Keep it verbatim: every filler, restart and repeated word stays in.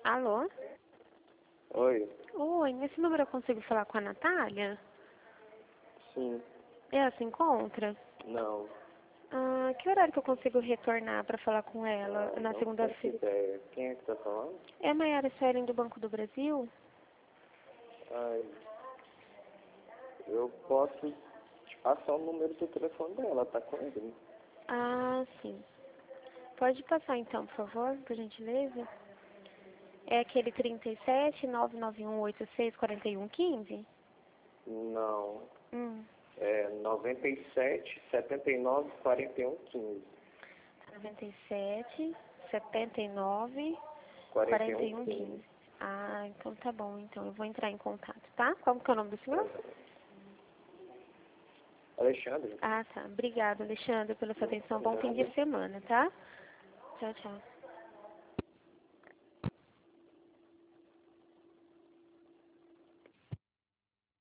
Alô? Oi, Oi, nesse número eu consigo falar com a Natália? sim, Ela se encontra? não, Ah, que horário que eu consigo retornar para falar com ela? ah, Na não faço segunda-feira? ideia. Quem é que tá falando? É a Mayara Suelen do Banco do Brasil? Ai, eu posso te passar o número do telefone dela, tá com ele? Ah, sim. Pode passar então, por favor, por gentileza? É aquele trinta e sete, nove nove um oito seis quatro um um cinco? Não, Hum, é noventa e sete, setenta e nove, quarenta e um, quinze. noventa e sete, setenta e nove, quarenta e quarenta um, e um quinze. quinze. Ah, então tá bom, então eu vou entrar em contato, tá? Qual que é o nome do senhor? Alexandre? Ah, tá. Obrigada, Alexandre, pela sua atenção. Bom fim de Nada. semana, tá? Tchau, tchau.